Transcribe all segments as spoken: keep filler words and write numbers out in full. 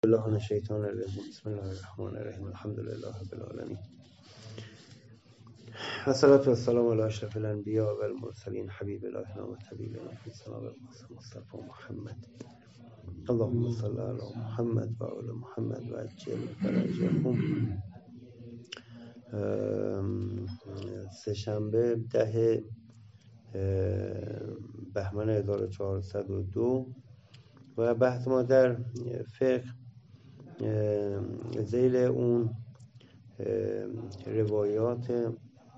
الله من الشیطان الرجیم. بسم الله الرحمن الرحیم. الحمد لله رب العالمین و الصلاة والسلام علی اشرف الانبیاء و المرسلین حبیب الله و طبیب فی سماء مصطفی محمد. اللهم صل علی محمد و آل محمد و عجل فرجهم. سه‌شنبه ده بهمن هزار و چهارصد و دو و بحث ما در فقه ذیل اون روایات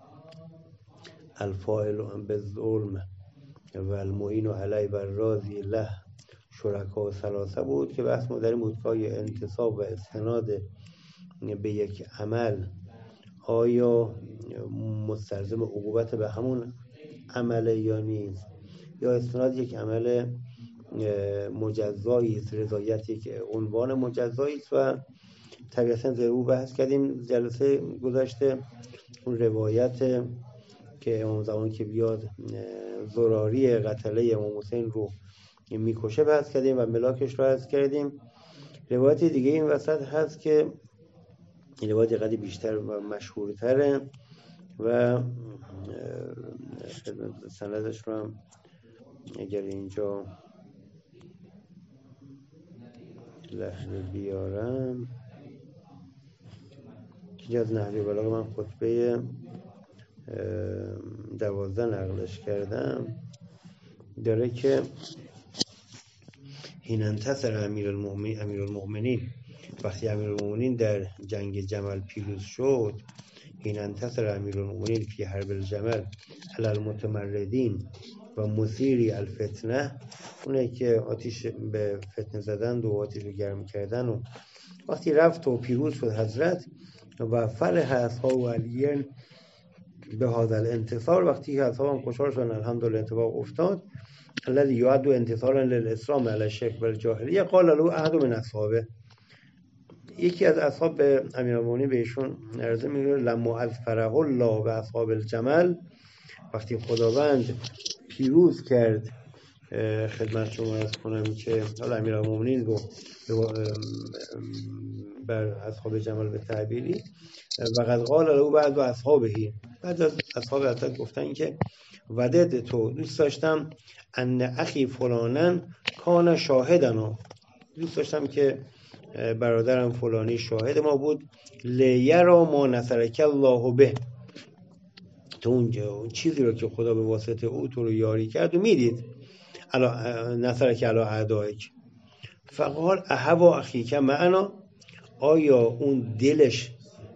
الفاعل بالظلم و المعین علی و الراضی له شرکا ثلاثه بود که بحث ما در این بود که انتساب و استناد به یک عمل آیا مستلزم عقوبت به همون عمل یا نیست، یا استناد یک عمل مجزایی است، رضایت یک عنوان مجزایی است. و طبیعتاً در او بحث کردیم جلسه گذشته اون روایت که امام زمان که بیاد زراری قتله امام حسین رو میکشه بحث کردیم و ملاکش رو بحث کردیم. روایت دیگه این وسط هست که این روایت قدری بیشتر و مشهورتره و سندش رو هم اگر اینجا لحظه بیارم که از نحوی بلاغه من خطبه دوازده نقلش کردم، داره که حین انتصر امیرالمؤمنین امیرالمؤمنین وقتی امیرالمؤمنین در جنگ جمل پیروز شد، حین انتصر امیرالمؤمنین فی حرب الجمل علی المتمردین و مثیری الفتنه، اونه که آتیش به فتنه زدند و آتیش رو گرم کردن، و وقتی رفت و پیروز شد حضرت و فرح اصحاب و علیین به هذا الانتصار، وقتی که اصحاب هم خوشحال شدن الحمدلله اتفاق افتاد، الذی یعد انتصارا للاسلام علی الشرک و الجاهلیه، قال له احد من اصحابه، یکی از اصحاب به امیرالمؤمنین به ایشون عرضه میگه لما از فرح الله به اصحاب الجمل، وقتی خداوند پیروز کرد خدمت شما عرض کنم که حالا امیرالمؤمنین رو بر اصحاب جمل به تعبیری و قد قال له بعد اصحابه، بعد از اصحاب حضرت گفتن که ودد تو دوست داشتم ان اخی فلانن کان شاهدنا، دوست داشتم که برادرم فلانی شاهد ما بود، لیرا ما نصرک الله به، تو اون چیزی رو که خدا به واسطه او تو رو یاری کرد و میدید، الا نصرک علی اعدائک، فقال احب اخیک معنا، آیا اون دلش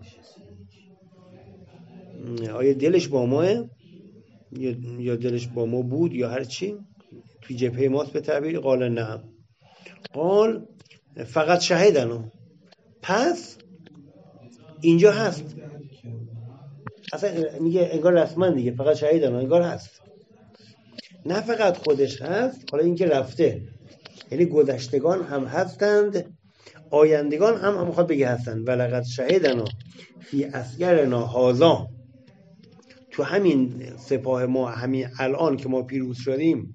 آیا دلش با ماه یا دلش با ما بود یا هر چی توی جبهه ماست به تعبیر؟ قال نه، قال فقط شهیدنو، پس اینجا هست، اصلا میگه انگار رسما دیگه فقط شهیدنو، انگار هست، نه فقط خودش هست، حالا اینکه رفته، یعنی گذشتگان هم هستند، آیندگان هم هم میخواد بگه هستند. ولقد شهیدنا فی اسگرنا هذا، تو همین سپاه ما همین الان که ما پیروز شدیم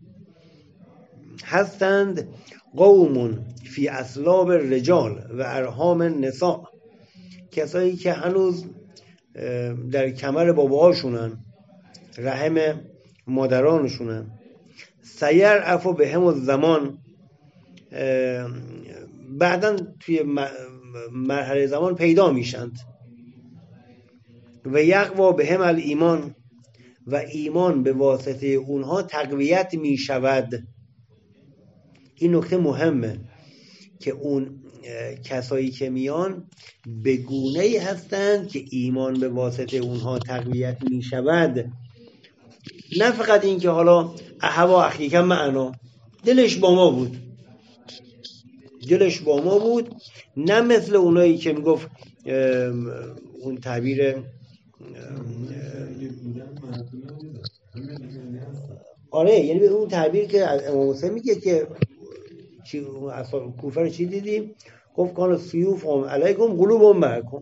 هستند، قوم فی اصلاب الرجال و ارحام النساء، کسایی که هنوز در کمر باباهاشونن، رحم مادرانشونن، سیر عفو به هم الزمان، بعداً توی مرحله زمان پیدا میشند، و یقوا به هم الایمان، و ایمان به واسطه اونها تقویت میشود. این نکته مهمه که اون کسایی که میان به گونه‌ای هستند که ایمان به واسطه اونها تقویت میشود، نه فقط این که حالا احوا اخیک معنا، دلش با ما بود، دلش با ما بود، نه مثل اونایی که میگفت اون تعبیر آره، یعنی به اون تعبیر که امام حسین میگه که چی اصلا کوفه رو چی دیدیم، گفت کان سیوف هم علیکم قلوب هم معکم،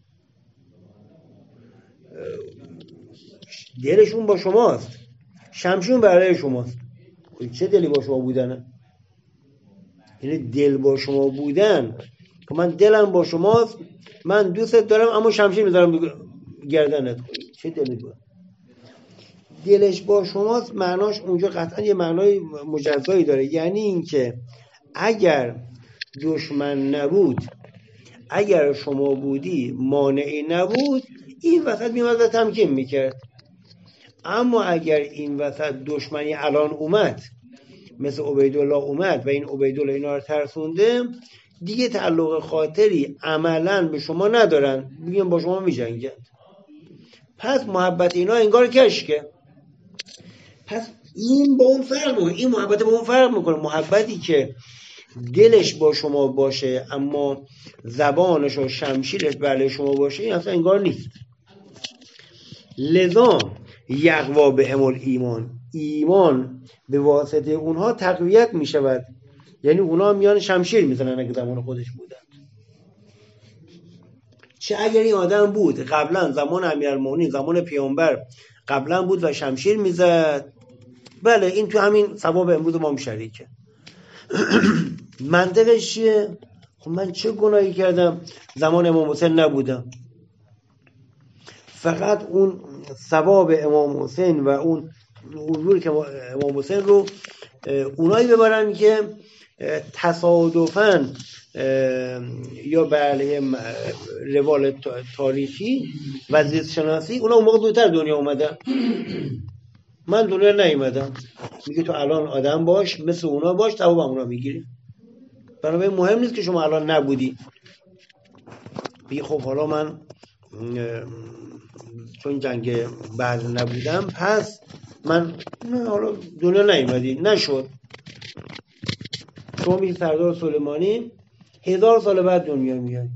دلشون با شماست، شمشون برای شماست. چه دلی با شما بودنه؟ یعنی دل با شما بودن که من دلم با شماست، من دوستت دارم اما شمشیر میذارم گردنت. چه دلی بود؟ دلش با شماست معناش اونجا قطعا یه معنای مجزایی داره، یعنی اینکه اگر دشمن نبود، اگر شما بودی، مانعی نبود، این وسط میومد و تمکین میکرد. اما اگر این وسط دشمنی الان اومد، مثل عبیدالله اومد و این عبیدالله اینا رو ترسونده، دیگه تعلق خاطری عملاً به شما ندارن، میگن با شما میجنگن. پس محبت اینا انگار کشکه. پس این با اون فرق میکنه، این محبت با اون فرق میکنه. محبتی که دلش با شما باشه اما زبانش و شمشیرش برای شما باشه، این اصلا انگار نیست. لذا یقوا بهم الایمان، ایمان به واسطه اونها تقویت میشود. یعنی اونها میان شمشیر میزنن اگه زمان خودش بودن. چه اگر این آدم بود قبلا زمان امیرالمومنین، زمان پیامبر قبلا بود و شمشیر میزد، بله این تو همین ثواب امروز ما هم شریکه. منطقش چیه؟ خب من چه گناهی کردم زمان امام حسین نبودم؟ فقط اون ثواب امام حسین و اون حضور که امام حسین رو اونایی ببرن که تصادفاً یا به علیه روال تاریخی و زیست شناسی اونا اون موقع زودتر دنیا اومدن، من دنیا نیومدم. میگه تو الان آدم باش، مثل اونا باش، ثواب اونا میگیری. بنابراین مهم نیست که شما الان نبودی. میگه خب حالا من چون جنگ بدر نبودم پس من نه حالا دنیا نیومدی، نشد. شما میگه سردار سلیمانی هزار سال بعد دنیا میاد،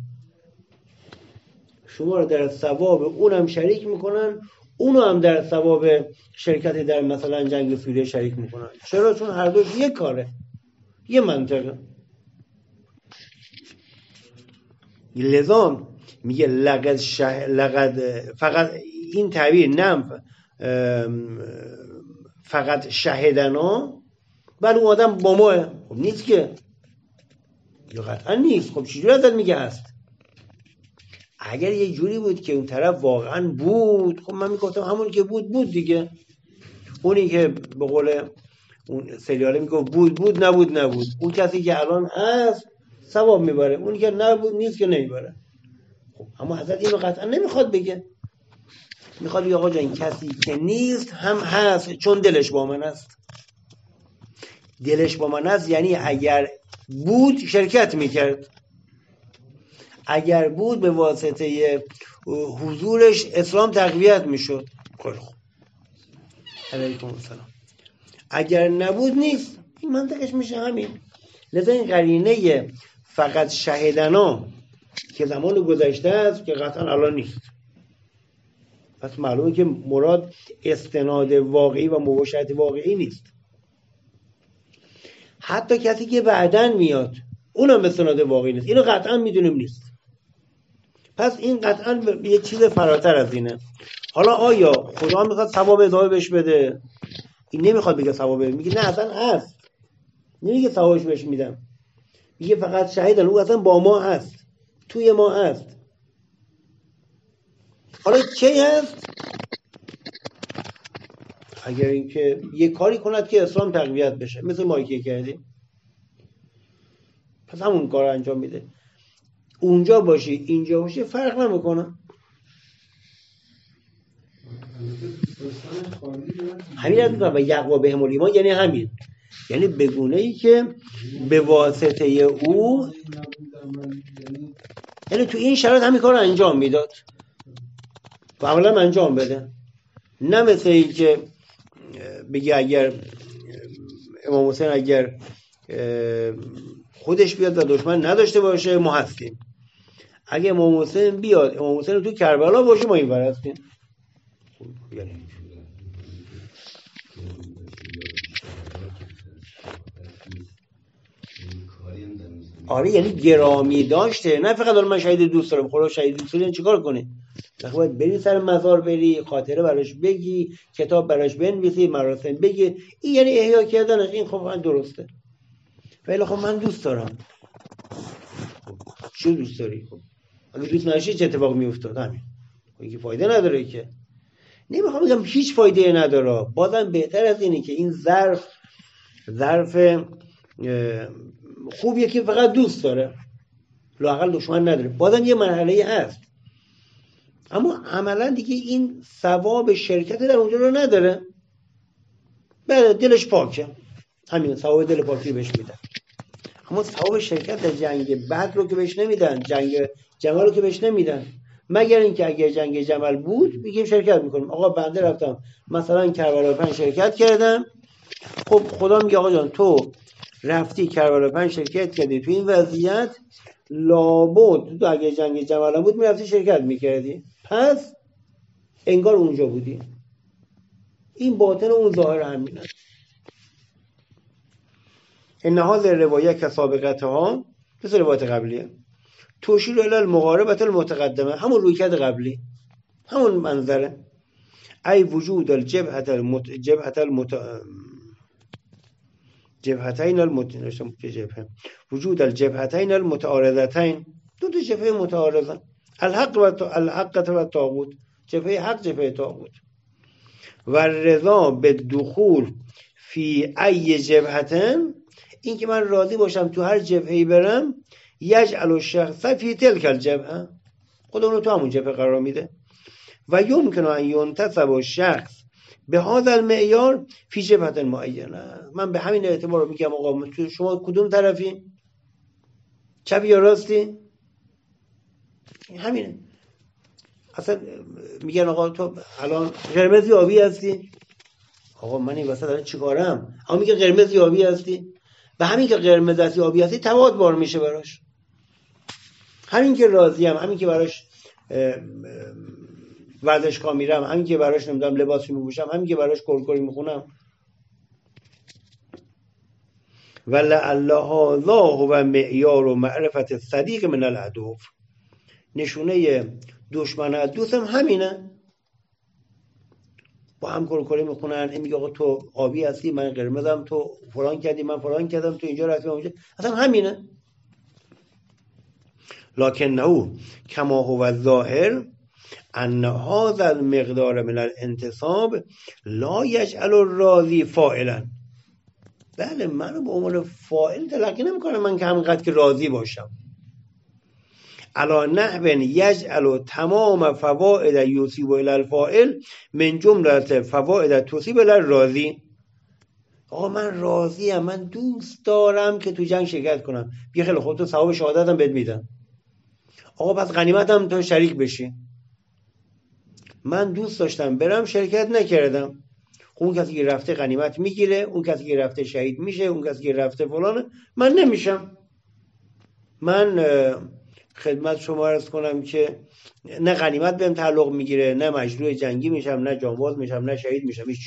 شما رو در ثواب اونم شریک میکنن، اونو هم در ثواب شرکت در مثلا جنگ سوریه شریک میکنن. چرا؟ چون هر دوش یک کاره، یه منطقه. لذا میگه لقد شه... لقد فقط این تعبیر نم فقط شهدنا، بله اون آدم با ماه. خب نیست که، یا قطعا نیست. خب چجوری ازت میگه هست؟ اگر یه جوری بود که اون طرف واقعا بود، خب من میگفتم همون که بود بود دیگه. اونی که به قول اون سریاله میگفت بود بود نبود نبود، اون کسی که الان هست ثواب میبره، اونی که نبود نیست که نمیبره. خب اما حضرت اینو قطعا نمیخواد بگه، میخواد بگه آقا جان این کسی که نیست هم هست چون دلش با من است. دلش با من است یعنی اگر بود شرکت میکرد، اگر بود به واسطه حضورش اسلام تقویت میشد. خیلی خوب، علیکم السلام. اگر نبود نیست. این منطقش میشه همین. لذا این قرینه فقط شهدنا که زمان گذشته است که قطعا الان نیست. پس معلومه که مراد استناد واقعی و مباشرت واقعی نیست. حتی کسی که بعدن میاد اونم استناد واقعی نیست. اینو قطعا میدونیم نیست. پس این قطعا یه چیز فراتر از اینه. حالا آیا خدا میخواد ثواب اضافه بهش بده؟ این نمیخواد بگه ثواب بده، میگه نه اصلا هست، نمیگه ثوابش بهش میدم، میگه فقط شهیدن، او اصلا با ما هست، توی ما هست. حالا کی هست؟ اگر اینکه یه کاری کند که اسلام تقویت بشه، مثل ما که کردیم، پس همون کار انجام میده. اونجا باشی اینجا باشی فرق نمیکنه. همین از میکنه و یقوا بهم الایمان یعنی همین، یعنی بگونه ای که به واسطه او، یعنی تو این شرایط همین کار رو انجام میداد و اولا انجام بده. نه مثل ای که بگه اگر امام حسین اگر خودش بیاد و دشمن نداشته باشه ما هستیم، اگه امام حسین بیاد امام حسین تو کربلا باشه ما این ور هستیم. یعنی آره یعنی گرامی داشته، نه فقط من شهید دوست دارم، خدا شهید دوست دارم چیکار کنی؟ وقتی باید بری سر مزار، بری خاطره براش بگی، کتاب براش بنویسی، مراسم بگی، این یعنی احیا کردنش. این خب درسته، ولی خب من دوست دارم. چی دوست داری؟ خب اگه دوست نداشتی چه اتفاق میافتاد؟ همین. اینکه فایده نداره که. نمیخوام بگم هیچ فایده نداره، بازم بهتر از اینه که این ظرف ظرف خوبیه که فقط دوست داره، لااقل دشمن نداره. بازم یه مرحله هست، اما عملا دیگه این ثواب شرکت در اونجا رو نداره. بله دلش پاکه، همین ثواب دل پاکی بهش میدن، اما ثواب شرکت در جنگ بدر رو که بهش نمیدن، جنگ جمل رو که بهش نمیدن، مگر اینکه اگه جنگ جمل بود میگیم شرکت میکنیم. آقا بنده رفتم مثلا کربلا پنج شرکت کردم، خب خدا میگه آقا جان تو رفتی کربلا پنج شرکت کردی، تو این وضعیت لابد تو اگه جنگ جمل بود میرفتی شرکت میکردی، پس انگار اونجا بودی. این باطن اون ظاهر همینه. این هذه روایه که سابقتها مثل روایت قبلیه، توشیر الی المقاربه المتقدمه، همون رویکرد قبلی، همون منظره. ای وجود الجبهه المت جبهه المت جبهتین المت جبهه وجود الجبهتین المتعارضتین، دو تا جبهه متعارضه، الحق و الحق و طاغوت، جبهه حق جبهه طاغوت. و رضا به دخول فی ای جبهتن، این که من راضی باشم تو هر جبهه‌ای برم، یجعل الشخص فی تلک الجبهه، خدا اونو تو همون جبهه قرار میده. و یمکن ان ینتسب الشخص به هذا المعیار فی جبهه معینه، من به همین اعتبار میگم آقا شما کدوم طرفی، چپی یا راستی؟ همینه. اصلا میگن آقا تو الان قرمز یا آبی هستی؟ آقا من این وسط الان چیکارم؟ اما میگه قرمز یا آبی هستی؟ و همین که قرمز هستی آبی هستی تبعات بار میشه براش. همین که راضیم، همین که براش ورزشگاه میرم، همین که براش نمیدونم لباسی میپوشم، همین که براش کرکری میخونم، ولعل هذا هو معیار و معرفت صدیق من العدو، نشونه دشمن از دوست هم همینه. با هم کرکری میخونن، این میگه آقا تو آبی هستی من قرمزم، تو فلان کردی من فلان کردم، تو اینجا رفتی اونجا، اصلا همینه. لکنه کما هو الظاهر ان هذا المقدار من الانتصاب لا یجعل الراضی فاعلا. بله منو به عنوان فاعل تلقی نمیکنه من که همینقدر که راضی باشم. علا نحو یجعل تمام فوائد یصیب الی الفاعل من جمله فوائد تصیب الی الراضی. آقا من راضیم، من دوست دارم که تو جنگ شرکت کنم، بیا خیلی خود تو ثواب شهادتم بهت میدم. آقا پس غنیمتم تو شریک بشی. من دوست داشتم برم شرکت نکردم، اون کسی که رفته غنیمت میگیره، اون کسی که رفته شهید میشه، اون کسی که رفته فلانه، من نمیشم. من خدمت شما عرض کنم که نه غنیمت بهم تعلق میگیره، نه مجروح جنگی میشم، نه جانباز میشم، نه شهید میشم، هیچ.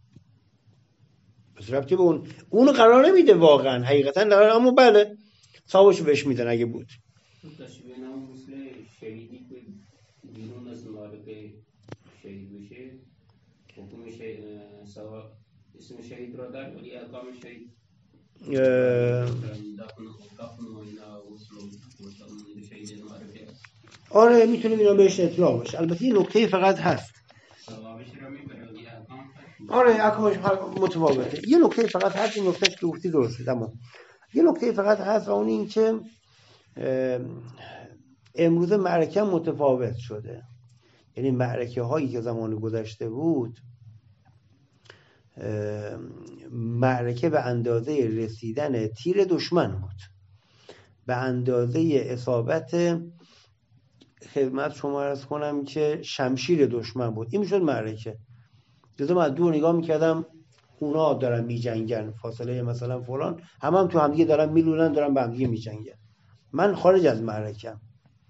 پس ربطی به اون اون قرار نمیده واقعا حقیقتا داره، اما بله ثوابشو بهش میدن اگه بود. تشبیه نام مثل شهیدی که بیرون از معرکه شهید بشه، حکم سوا اسم شهید را دار ولی اقام شهید آره میتونیم اینا بهش اطلاق بشه. البته یه نکته فقط هست، آره اکامش متفاوته. یه نکته فقط هست، این نکتهش که گفتی درسته، تمام. یه نکته فقط هست و اون این که امروز معرکه متفاوت شده. یعنی معرکه هایی که زمان گذشته بود معرکه به اندازه رسیدن تیر دشمن بود، به اندازه اصابت خدمت شما عرض کنم که شمشیر دشمن بود. این میشد معرکه. جزا من از دور نگاه میکردم اونا دارن میجنگن، فاصله مثلا فلان، هم هم تو همدیگه دارن میلونن، دارن به همدیگه میجنگن، من خارج از معرکم.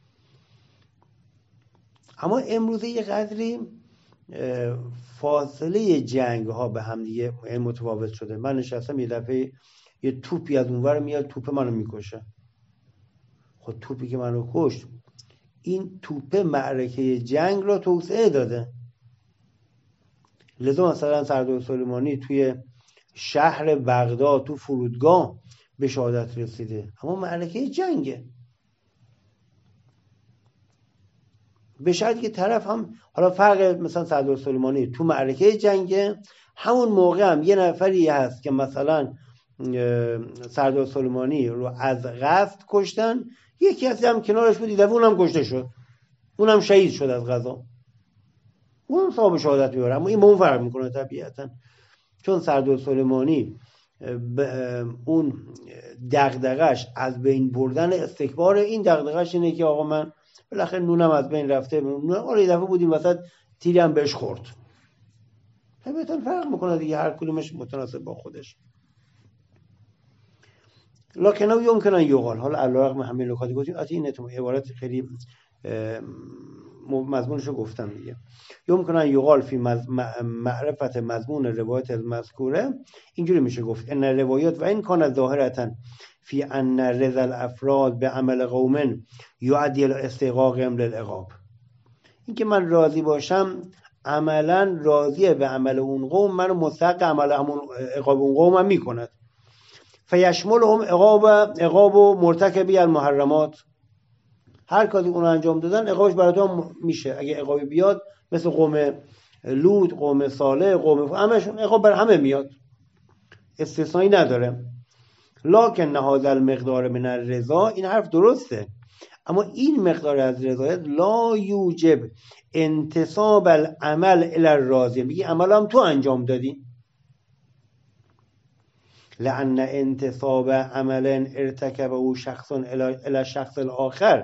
اما امروزه یه قدری فاصله جنگ ها به هم دیگه متفاوت شده. من نشستم یه دفعه یه توپی از اونور میاد توپ منو میکشه. خب توپی که منو کشت، این توپ معرکه جنگ را توسعه داده. لذا مثلا سردار سلیمانی توی شهر بغداد تو فرودگاه به شهادت رسیده، اما معرکه جنگه. به شرطی که طرف هم، حالا فرق مثلا سردار سلیمانی تو معرکه جنگه، همون موقع هم یه نفری هست که مثلا سردار سلیمانی رو از قصد کشتن، یکی هستی هم کنارش بود دیده اونم کشته شد، اونم شهید شد از قضا، اون صاحب شهادت میبره. اما این با اون فرق میکنه طبیعتا، چون سردار سلیمانی اون دغدغش از بین بردن استکبار، این دغدغش اینه که آقا من بالاخره نونم از بین رفته، آره یه دفعه بودیم وسط تیری هم بهش خورد. طبیعتا فرق میکنه دیگه، هر کدومش متناسب با خودش. لکن او یمکن ان یقال، حالا علیرغم همه نکاتی گفتیم، البته این عبارت خیلی مضمونش رو گفتم دیگه. یمکن ان یقال فی معرفت مضمون روایت المذکوره، اینجوری میشه گفت ان روایات و این کان ظاهرتا فی ان رضا الافراد به عمل قوم یؤدی الی استحقاقهم للعقاب، این که من راضی باشم عملا راضیه به عمل اون قوم، منو مستحق عمل همون عقاب اون قوم هم میکند. فیشملهم عقاب عقاب و مرتکبی المحرمات، هر کاری اون انجام دادن عقابش برای تو میشه. اگه عقابی بیاد مثل قوم لوط، قوم صالح، قوم همشون عقاب بر همه میاد، استثنایی نداره. لکن هذا المقدار من الرضا، این حرف درسته، اما این مقدار از رضایت لا یوجب انتصاب العمل الی الراضی، میگی عمل هم تو انجام دادی. لأن انتصاب عمل ارتکبه شخص الی شخص الاخر،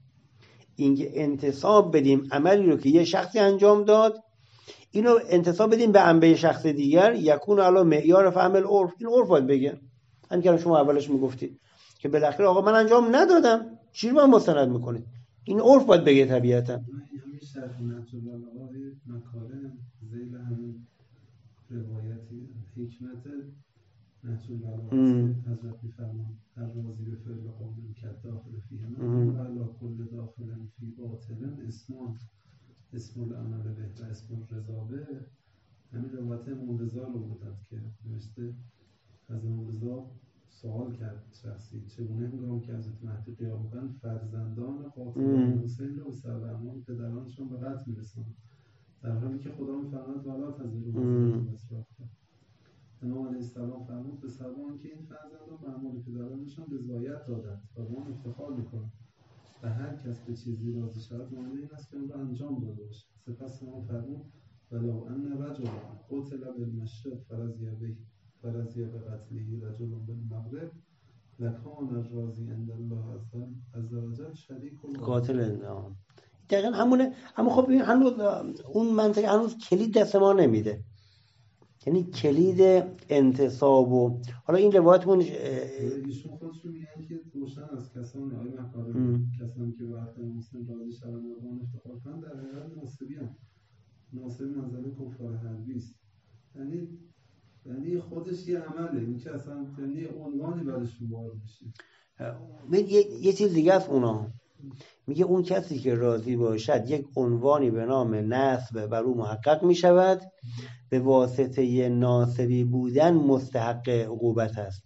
اینکه انتصاب بدیم عملی رو که یه شخصی انجام داد، اینو انتصاب بدیم به انبه شخص دیگر، یکون علی معیار فهم العرف، این عرف باید بگه. همین که شما اولش میگفتید که بالاخره آقا من انجام ندادم، چی رو من مستند میکنید؟ این عرف باید بگه طبیعتا. همین شرح نجل العقای مکارم ذیل همین روایتی حکمت نجل العقای حضرت میفرمان الرازی به فعل قوم که داخل فیه من علا کل داخل فی باطلن اسمان اسم العمل به و اسم الرضا به. همین روایت مولزا رو بودند که نوشته از مولزا سوال کرد شخصی چگونه هنگام که حضرت مهدی قیام کنند فرزندان قاتلان حسین رو به سبب اعمال پدرانشون به قتل میرسند، در حالی که خدا میفرماید ولا تزر وازرة امام علیه السلام فرمود به سبب آنکه این فرزندان به اعمال پدرانشان رضایت دادند و با آن افتخار میکنند و هر کس به چیزی راضی شود معنی این است که اون رو انجام داده باشد. سپس امام فرمود ولو ان رجلا قتل بالمشرق فرضی به فرضی به قتله رجل بالمغرب لکان الراضی عند الله عز وجل شریک قاتل انعام. دقیقا همونه. اما خب این هنوز اون منطقه هنوز کلید دست ما نمیده، یعنی کلید انتصاب و حالا این روایتمون ایشون خودشون میگن که روشن از کسانی آقای مکارم کسانی که وقت مسلم راضی شدن و اون افتخار کنن در حقیقت ناصبی هم ناصبی منزله کفار حربی است. یعنی یعنی خودش یه عمله، این که اصلا یعنی عنوانی برشون وارد میشه. یه یه چیز دیگه است اونا میگه اون کسی که راضی باشد یک عنوانی به نام نسب بر او محقق می شود، به واسطه ناصبی بودن مستحق عقوبت است.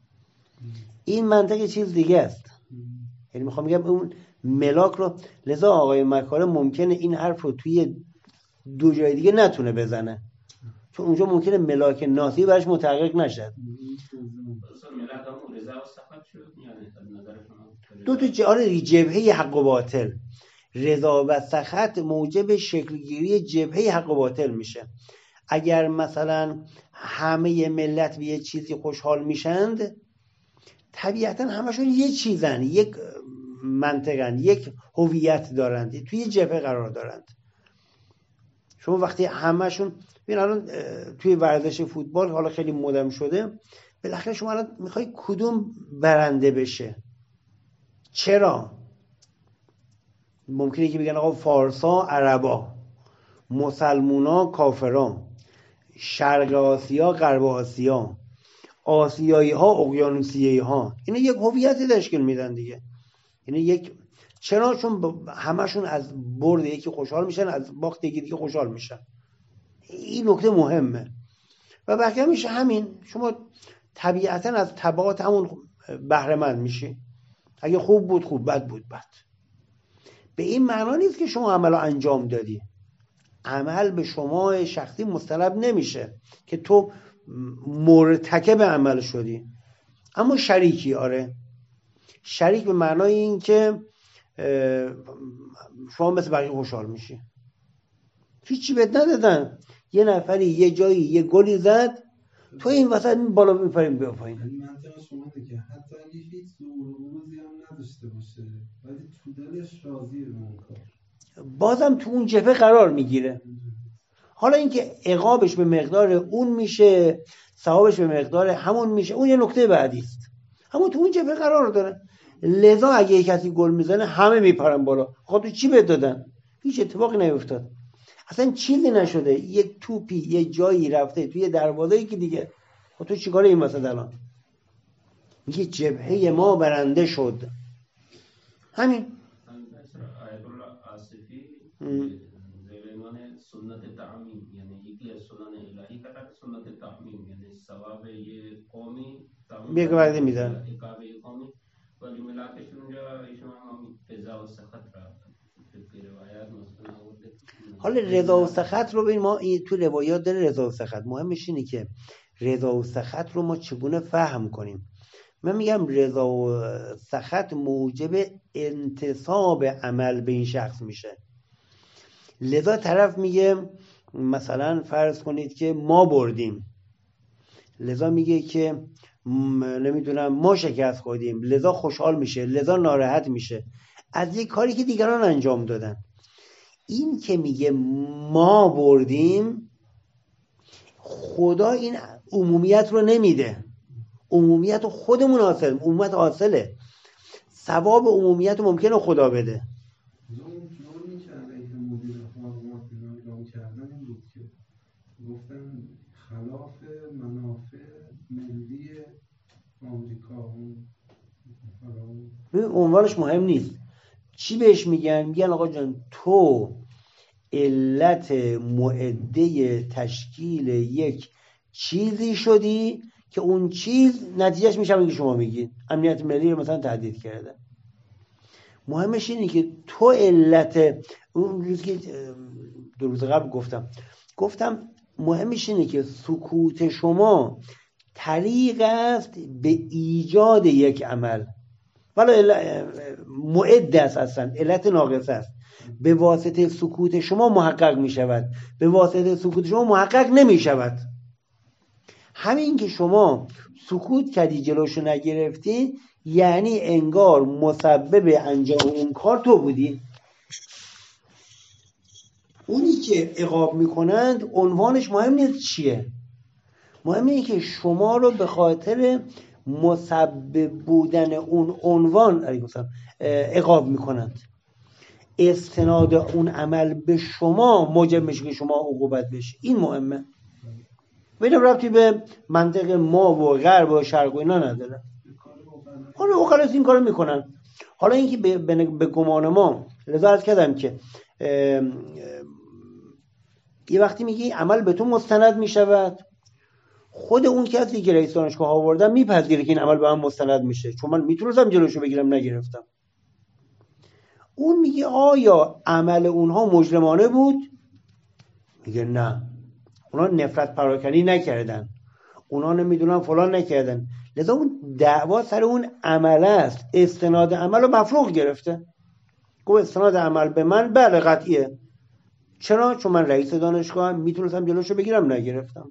این منطقه چیز دیگه است، یعنی میخوام بگم اون ملاک رو، لذا آقای مکارم ممکنه این حرف رو توی دو جای دیگه نتونه بزنه، چون اونجا ممکنه ملاک ناصبی برش متحقق نشد. دو تا جاره جبهه حق و باطل، رضا و سخط موجب شکلگیری جبهه حق و باطل میشه. اگر مثلا همه ملت به یه چیزی خوشحال میشند، طبیعتا همشون یه چیزن، یک منطقن، یک هویت دارند، توی جبهه قرار دارند. شما وقتی همشون ببین الان توی ورزش فوتبال حالا خیلی مدرن شده، بالاخره شما الان میخوای کدوم برنده بشه؟ چرا؟ ممکنه که بگن آقا فارسا عربا، مسلمونا کافرا، شرق آسیا غرب آسیا، آسیایی ها اقیانوسیایی ها، اینا یک هویتی تشکیل میدن دیگه. یعنی یک چرا؟ چون همشون از برد یکی خوشحال میشن، از باخت یکی دیگه خوشحال میشن. این نکته مهمه و بقیه میشه همین. شما طبیعتا از تبعات همون بهره مند میشی. اگه خوب بود خوب، بد بود بد. به این معنا نیست که شما عمل رو انجام دادی. عمل به شما شخصی مستلب نمیشه که تو مرتکب عمل شدی، اما شریکی. آره، شریک به معنای این که شما مثل بقیه خوشحال میشی. هیچی بهت ندادن، یه نفری یه جایی یه گلی زد، تو این وسط بالا میپریم بیا پایین. منطقه شما اینه که حتی اگه هیچ ظهور و بروزی هم نداشته باشه ولی تو دلش راضیه به اون کار، بازم تو اون جبهه قرار میگیره. حالا اینکه عقابش به مقدار اون میشه، ثوابش به مقدار همون میشه، اون یه نکته بعدی است. همون تو اون جبهه قرار داره. لذا اگه کسی گل میزنه همه میپرن بالا. خب تو چی بهت دادن؟ هیچ اتفاقی نیفتاد، اصلا چیزی نشده. یک توپی یه جایی رفته توی دروازه‌ای که دیگه خب تو چیکاره این وسط الان؟ میگه جبهه ما برنده شد. همین. آیت الله آصفی زمان سنت تعمیم، یعنی یکی از سنن الهی که سنت تعمیم، یعنی ثواب یه قومی یک وعده میدن، عقاب یه قومی، ولی ملاکش اونجا ایشون هم رضا و سخط را تو روایات مثلا آورده. حالا رضا و سخط رو ببین، ما تو روایات داره رضا و سخط. مهمش اینه که رضا و سخط رو ما چگونه فهم کنیم. من میگم رضا و سخط موجب انتصاب عمل به این شخص میشه. لذا طرف میگه مثلا فرض کنید که ما بردیم، لذا میگه که نمیدونم ما شکست خوردیم، لذا خوشحال میشه، لذا ناراحت میشه از یک کاری که دیگران انجام دادن. این که میگه ما بردیم، خدا این عمومیت رو نمیده. عمومیت رو خودمون حاصل، عمومیت حاصله. ثواب عمومیت رو ممکنه خدا بده. جرمی که علیه مدیر حکومت اعلام کردن این بود که گفتن خلاف منافع ملی آمریکا. ببین عنوانش مهم نیست، چی بهش میگن؟ میگن آقا جان تو علت معده تشکیل یک چیزی شدی که اون چیز نتیجهش میشه اینکه شما میگید امنیت ملی رو مثلا تهدید کرده. مهمش اینه که تو علت، اون روز که دو روز قبل گفتم گفتم مهمش اینه که سکوت شما طریق است به ایجاد یک عمل، ولی معد است، اصلا علت ناقص است. به واسطه سکوت شما محقق می شود، به واسطه سکوت شما محقق نمی شود. همین که شما سکوت کردی جلوشو نگرفتی، یعنی انگار مسبب انجام اون کار تو بودی. اونی که عقاب میکنند عنوانش مهم نیست چیه، مهم اینه که شما رو به خاطر مسبب بودن اون عنوان عقاب میکنند. استناد اون عمل به شما موجب میشه که شما عقوبت بشه. این مهمه. ببینم ربطی به منطق ما و غرب و شرق و اینا نداره. حالا اوقات این کارو میکنن. حالا اینکه به, به, به گمان ما لذا عرض کردم که اه اه یه وقتی میگی عمل به تو مستند میشود، خود اون کسی که رئیس دانشگاه آوردن میپذیره که این عمل به من مستند میشه، چون من میتونستم جلوشو بگیرم نگرفتم. اون میگه آیا عمل اونها مجرمانه بود؟ میگه نه، اونا نفرت پراکنی نکردن، اونا نمیدونم فلان نکردن. لذا اون دعوا سر اون عمل است. استناد عمل رو مفروغ گرفته. گفت استناد عمل به من بله قطعیه. چرا؟ چون من رئیس دانشگاه هم میتونستم جلوشو بگیرم نگرفتم.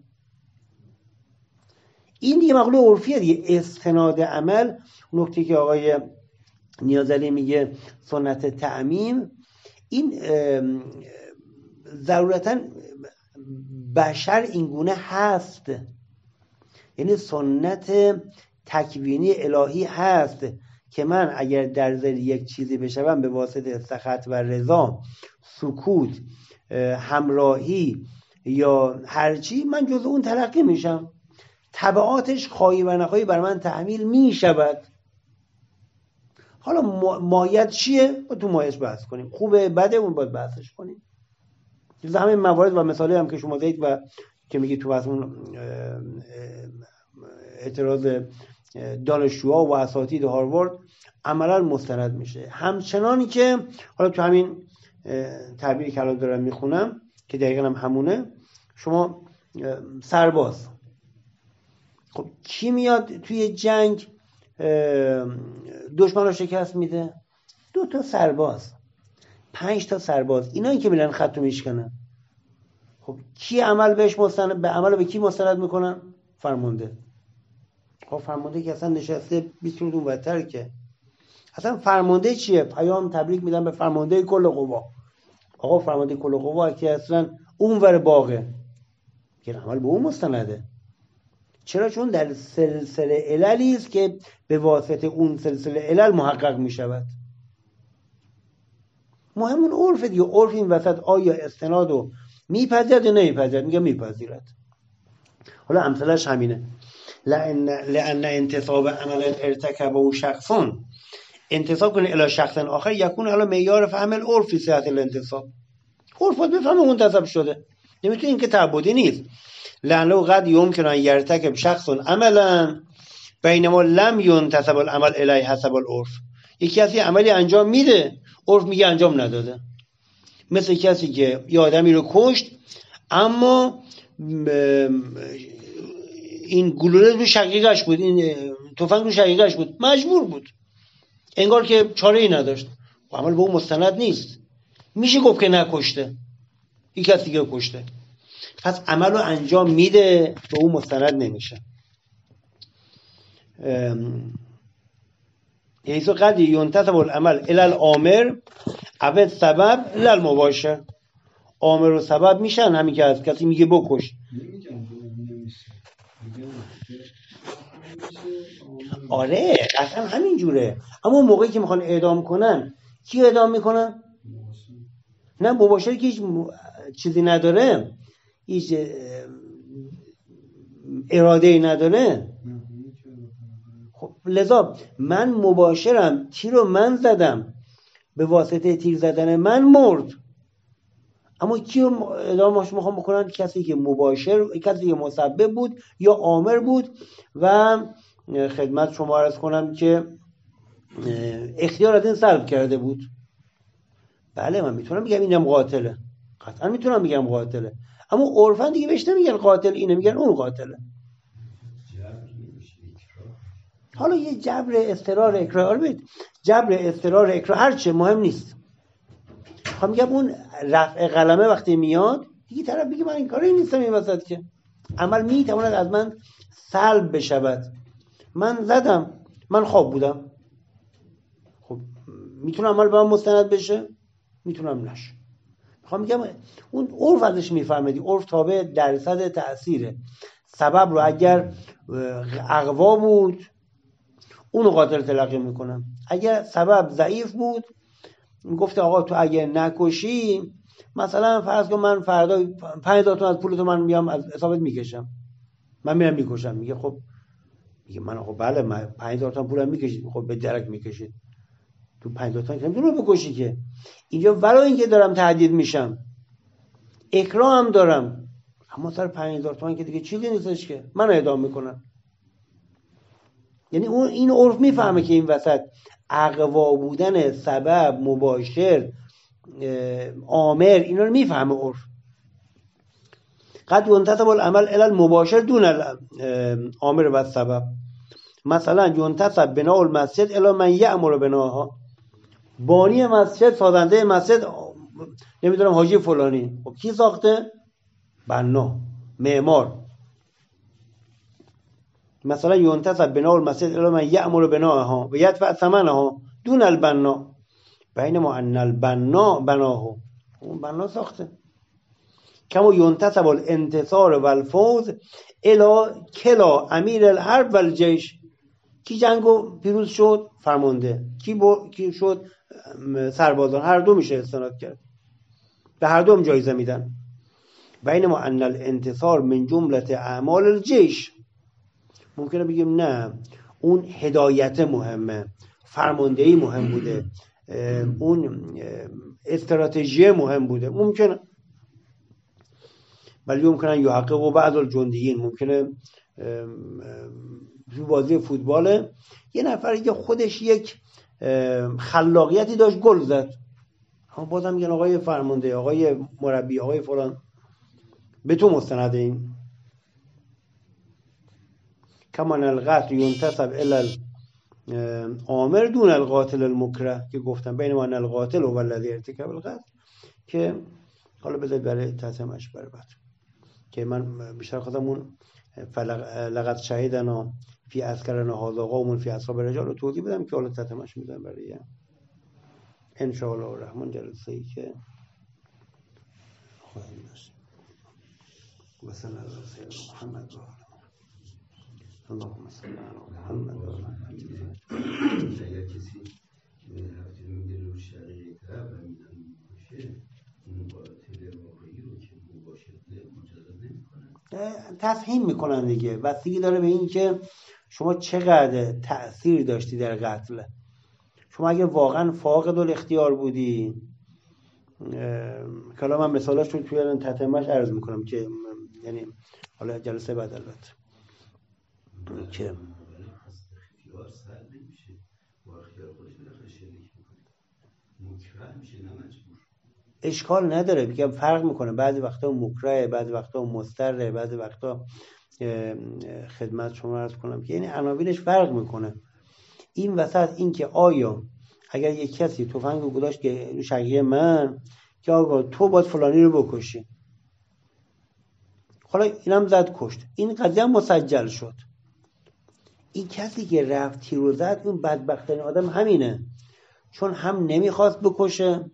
این دیگه مقوله عرفیه دیگه. استناد عمل، نکته که آقای نیازعلی میگه سنت تعمیم، این ضرورتاً بشر اینگونه هست، یعنی سنت تکوینی الهی هست که من اگر در زیر یک چیزی بشوم به واسطه سخط و رضا، سکوت، همراهی یا هرچی، من جزء اون تلقی میشم. تبعاتش خواهی و نخواهی بر من تحمیل میشود. حالا مایت چیه؟ با تو مایش بحث کنیم، خوبه بده اون باید بحثش کنیم. جز همین موارد و مثالی هم که شما زدید و که میگی تو از اون اعتراض دانشجوها و اساتید هاروارد عملا مستند میشه. همچنانی که حالا تو همین تعبیری که الان دارم میخونم که دقیقاً هم همونه، شما سرباز، خب کی میاد توی جنگ دشمن رو شکست میده؟ دو تا سرباز، پنج تا سرباز، اینا که میرن خط رو میشکنن. خب کی عمل بهش مستند، به عمل به کی مستند میکنن؟ فرمانده. خب فرمانده که اصلا نشسته بیست کیلومتر اونورتر، که اصلا فرمانده چیه؟ پیام تبریک میدن به فرمانده کل قوا. آقا فرمانده کل قوا که اصلا اونور باغه، که عمل به اون مستنده. چرا؟ چون در سلسله عللی است که به واسطه اون سلسله علل محقق میشود. مهم اون عرف دیگه. عرف این وسط آیا استنادو میپذیرد یا نمیپذیرد؟ میگه میپذیرد. حالا امثلش همینه. لأن لأن انتصاب عمل ارتکبه و شخصون، انتصاب کنه الی شخص آخر، یکون الی معیار فهم العرف فی صحت الانتصاب. عرف باید بفهمه منتصب شده، نمیتونه این که تعبدی نیست. لأنه قد یمکن ان یرتکب شخص عملا بینما لم ینتسب العمل الیه حسب العرف. یکی کسی عملی انجام میده، عرف میگه انجام نداده. مثل کسی که یه آدمی رو کشت اما این گلوله رو شقیقش بود، این تفنگ رو شقیقش بود، مجبور بود، انگار که چاره ای نداشت. و عمل به اون مستند نیست. میشه گفت که نکشته، یک کسی دیگه کشته. پس عمل رو انجام میده، به اون مستند نمیشه. ایسو قد ینتسب العمل الی الامر او سبب الی المباشر. امر و سبب میشن، همین که از کسی میگه بکش. آره اصلا همین جوره. اما موقعی که میخوان اعدام کنن، کی اعدام میکنن؟ نه مباشر که هیچ چیزی نداره، هیچ اراده ای نداره. خب لذا من مباشرم، تیر رو من زدم، به واسطه تیر زدن من مرد. اما کی رو اعدامش میخوام بکنن؟ کسی که مباشر، کسی که مسبب بود یا آمر بود و خدمت شما عرض کنم که اختیار از این سلب کرده بود. بله من میتونم بگم اینم قاتله، قطعا میتونم بگم قاتله، اما عرفاً دیگه بهش نمیگن قاتل، اینه میگن اون قاتله. حالا یه جبر اضطرار اکراه، جبر اضطرار اکراه هرچه مهم نیست. خب میگم اون رفع قلمه وقتی میاد دیگه طرف بگه من این کاری نیستم، این وسط که عمل میتواند از من سلب بشود. من زدم، من خواب بودم، خب میتونم عمل به من مستند بشه؟ میتونم نشه. میخوام میگم اون عرف ازش میفهمدی. عرف تابع درصد تأثیره. سبب رو اگر اقوا بود اونو قاتل تلقی میکنم، اگر سبب ضعیف بود گفته آقا تو اگه نکشی، مثلا فرض کن من فردا پنج هزار تومان از پولتو من میام از حسابت میکشم، من میرم میکشم. میگه خب، میگه من آقا بله من پنج هزار تومان پولم میکشید، خب به درک میکشید، تو پنج هزار تومان که نمیتونی بکشی که. اینجا ولو اینکه دارم تهدید میشم، اکراه هم دارم، اما سر پنج هزار تومان که دیگه چیزی نیستش که من اعدام میکنم. یعنی اون این عرف میفهمه که این وسط اقوا بودن سبب، مباشر، آمر، اینا رو میفهمه عرف. قد ينتسب العمل الى المباشر دون الامر و سبب. مثلا ينتسب بناء المسجد الى من یأمر بناها. بانی مسجد، سازنده مسجد، نمیدونم حاجی فلانی، خب کی ساخته؟ بنا، معمار. مثلا ينتسب بناء المسجد الى من یأمر بناها و یدفع ثمنها دون البنا، بینما ان البنا بناه، اون بنا ساخته. کما ينتسب الانتصار و الفوز الى کلا امیر الحرب و الجیش. کی جنگو پیروز شد؟ فرمانده. کی, با... کی شد؟ سربازان. هر دو میشه استناد کرد، به هر دوم جایزه میدن. بینما ان الانتصار من جمله اعمال الجیش. ممکنه بگیم نه اون هدایت مهمه، فرماندهی مهم بوده، اون استراتژی مهم بوده، ممکنه. ولی ممکنن یحققوا بعض الجندیین، ممکنه تو بازی فوتبال یه نفری که خودش یک خلاقیتی داشت گل زد، اما بازم میگن آقای فرمانده، آقای مربی، آقای فلان، به تو مستنده این. کمان القتل ینتسب الی العامر دون القاتل المکره، که گفتم بین من القاتل و الذی ارتکب القتل، که حالا بذارید برای تتمش بر بعد که من بیشتر خواستم اون لقد شهیدنا فی عسکرنا هذا قوم فی اصحاب الرجال رو توضیح بدم که حالا تتمش میذارم برای ان شاء الله الرحمن جلسه ای که خواهیم داشت. و صلی الله علی محمد و آله اللهم صل علی محمد و آله محمد. اگر کسی هفته میگه رو شرعی طرف میدن باشه، اون قاتل واقعی رو که مباشر مجازات نمیکنن، تفهیم میکنن دیگه. بستگی داره به این که شما چقدر تأثیر داشتی در قتل. شما اگه واقعا فاقد الاختیار بودی، کلا من مثالاش رو توی الان تتمش عرض میکنم که یعنی حالا جلسه بعد البته که اختیار سر نمیشه، با اختیار خودش بالاخره شریک میکنه، مکره میشه نه مجبور. اشکال نداره، میگم فرق میکنه، بعضی وقتا مکره، بعضی وقتا مضطره، بعضی وقتا خدمت شما عرض کنم که یعنی عناوینش فرق میکنه. این وسط این که آیا اگر یک کسی تفنگ رو گذاشت که شقیه من که آقا تو باید فلانی رو بکشی، حالا اینم زد کشت، این قضیه هم مسجل شد، این کسی که رفت تیر رو زد اون بدبختن آدم همینه، چون هم نمیخواست بکشه،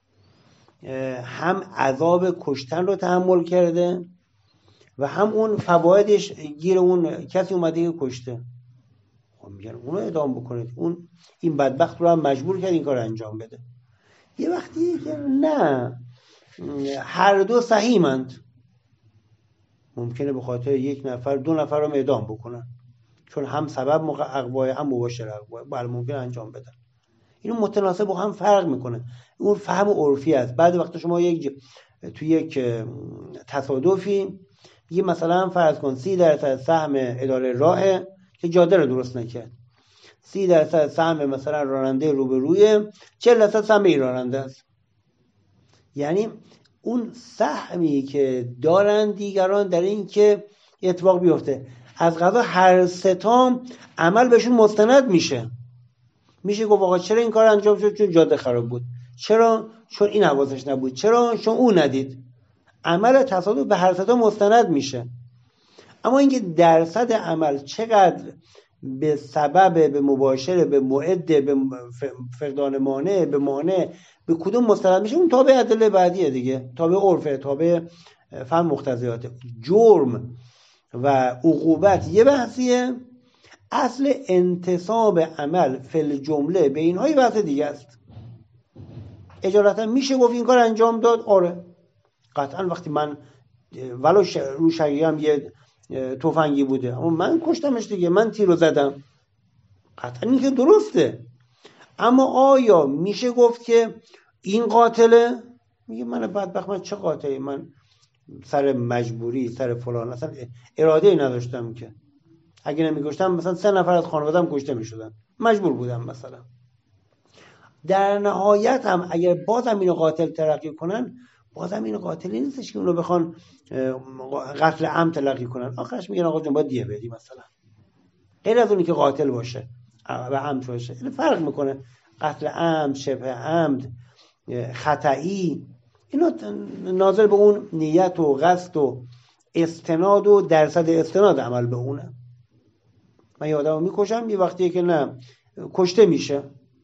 هم عذاب کشتن رو تحمل کرده و هم اون فوایدش گیر اون کسی اومده که کشته. خب میگن اونو اعدام بکنید، اون این بدبخت رو هم مجبور کرد این کار انجام بده. یه وقتی که نه، هر دو صحیح‌اند، ممکنه به خاطر یک نفر دو نفر رو اعدام بکنن، چون هم سبب اقوای هم مباشر اقوای، بله ممکن انجام بدن. اینو متناسب با هم فرق میکنه، اون فهم عرفی است. بعد وقت شما یک تو یک تصادفی یه مثلا فرض کن سی درصد سهم اداره راه که جاده رو درست نکرد، سی درصد سهم مثلا راننده روبروی، چهل درصد سهم این راننده است. یعنی اون سهمی که دارن دیگران در این که اتفاق بیفته، از قضا هر ستام عمل بهشون مستند میشه. میشه گفت آقا چرا این کار انجام شد؟ چون جاده خراب بود. چرا؟ چون این حواسش نبود. چرا؟ چون اون ندید. عمل تصادف به هر ستا مستند میشه. اما اینکه درصد عمل چقدر به سبب، به مباشر، به معد، به فقدان مانع، به مانع، به کدوم مستند میشه، اون تابع ادله بعدیه دیگه، تابع عرفه، تابع فهم مقتضیات. جرم و عقوبت یه بحثیه، اصل انتصاب عمل فل جمله به اینهای بحث دیگه است. اجالتا میشه گفت این کار انجام داد، آره قطعا وقتی من ولو رو شقیقم یه تفنگی بوده اما من کشتمش دیگه، من تیر رو زدم، قطعا این که درسته. اما آیا میشه گفت که این قاتله؟ میگه من بدبخت، من چه قاتلی، من سر مجبوری، سر فلان، اصلا اراده نداشتم که، اگه نمیکشتم مثلا سه نفر از خانواده‌ام کشته میشدن، مجبور بودم مثلا. در نهایت هم اگر بازم اینو قاتل تلقی کنن، بازم اینو قاتلی نیستش که اونو بخوان قتل عمد تلقی کنن. آخرش میگن آقا جون باید دیه بدی مثلا، غیر از اونی که قاتل باشه و عمد باشه. این فرق میکنه، قتل عمد، شبه عمد، خطئی، اینا ناظر به اون نیت و قصد و استناد و درصد استناد عمل به اونه. من یه آدمو میکشم یه وقتیه که نه کشته میشه.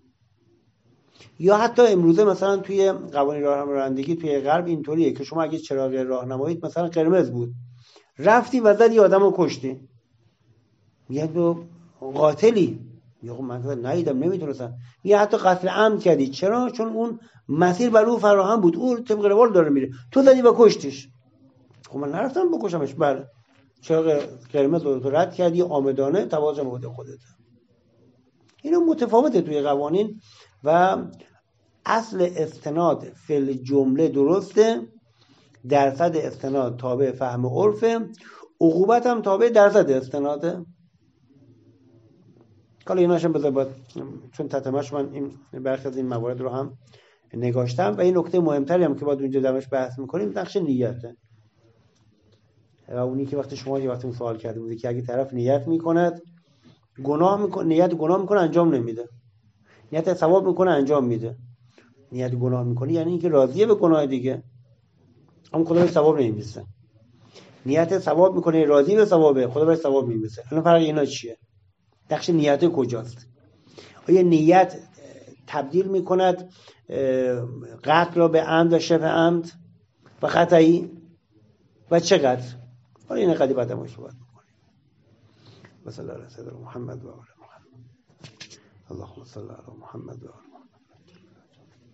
یا حتی امروزه مثلا توی قوانین راهنمایی توی غرب اینطوریه که شما اگه چراغ راهنماییت مثلا قرمز بود، رفتی و زدی آدمو کشتی، میگه تو قاتلی. میگه من ندیدم، نمیدونستم. میگه حتی قتل عمد کردی. چرا؟ چون اون مسیر بر او فراهم بود، اون طبق روال داره میره، تو زدی و کشتیش. خب من نرفتم بکشمش. بله چراغ قرمز رو رد کردی آمدانه، تواضع بوده خودت. اینا متفاوته توی قوانین و اصل استناد فعل جمله درسته، درصد استناد تابع فهم عرفه، عقوبت هم تابع درصد استناده. حالا ایناشم بذار باید، چون تتمش من این برخی از این موارد رو هم نگاشتم و این نکته مهمتری هم که باید اونجا درش بحث میکنیم نقش نیته. و اونی که وقتی شما یه وقتی سوال کرده بودی که اگه طرف نیت میکند گناه میکنه، نیت گناه میکنه انجام نمیده، نیت ثواب میکنه انجام میده. نیت گناه میکنه یعنی اینکه راضیه به گناه دیگه، اما خدا بهش ثواب نمی‌نویسه. نیت ثواب میکنه، راضی به ثوابه، خدا بهش ثواب نمی‌نویسه. الان فرق اینا چیه؟ نقش نیت کجاست؟ آیا نیت تبدیل میکند قتل را به عمد و شبه عمد و خطایی و چقدر؟ حالا این قضیه بعد ما صحبت می‌کنیم. و صلی الله علی سیدنا محمد و آل محمد. اللهم صل علی محمد و آل